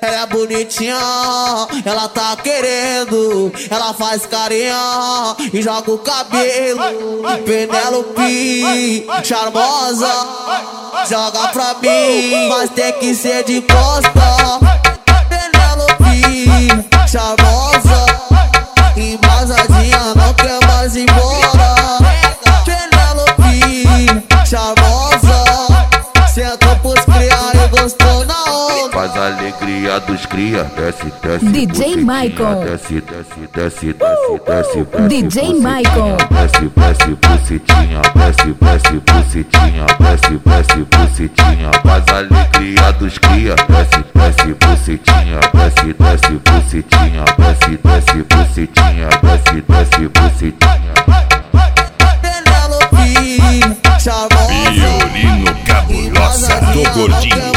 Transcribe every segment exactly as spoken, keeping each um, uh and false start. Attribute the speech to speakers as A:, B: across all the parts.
A: ela é bonitinha, ela tá querendo, ela faz carinha e joga o cabelo. Penélope, charmosa, joga pra mim, mas tem que ser de costa. Penélope, charmosa, embasadinha, não quer mais ir embora. Penélope, charmosa, senta pros cria e gostou na onda.
B: Faz a alegria dos cria, desce, desce.
C: D J Michael.
B: Desce, desce, desce, desce, desce, desce.
C: D J Michael.
B: Desce, desce, bucetinha, desce, desce, bucetinha, desce, desce, bucetinha. Faz a alegria dos cria, desce, desce, bucetinha, desce, desce, bucetinha, desce, desce, bucetinha, desce, desce, bucetinha.
A: Penélope, charmosa,
D: Violino Cabulosa do Gordinho,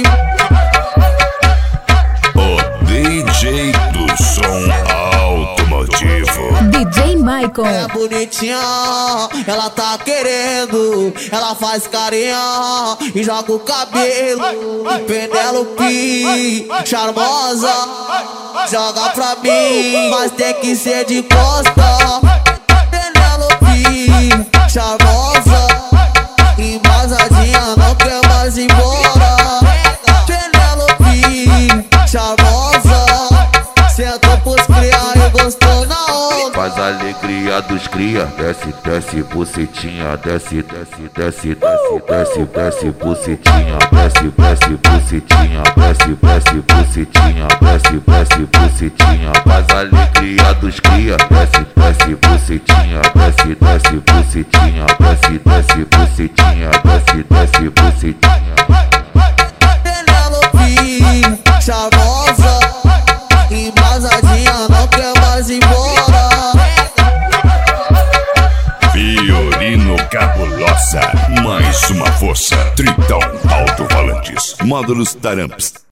D: o D J do som automotivo.
C: D J Michael.
A: ela é bonitinha, ela tá querendo, ela faz carinha e joga o cabelo. Penélope, charmosa, joga pra mim, mas tem que ser de costa. Penélope, charmosa, embasadinha, não quer mais ir embora. Penélope, charmosa, senta pros cria e gostou na onda.
B: Faz a alegria dos cria, desce, desce, bucetinha, desce, desce, desce, desce, desce, desce, bucetinha, desce, desce, bucetinha, desce, desce, bucetinha, desce, desce, bucetinha. Faz a alegria dos cria, desce, desce, bucetinha, desce, desce, bucetinha, desce, desce, bucetinha, desce, desce, bucetinha.
A: Penélope, charmosa, embasadinha, não quer mais ir embora.
D: Violino Cabulosa, mais uma força. Tritão Alto-Falantes, módulos Taramps.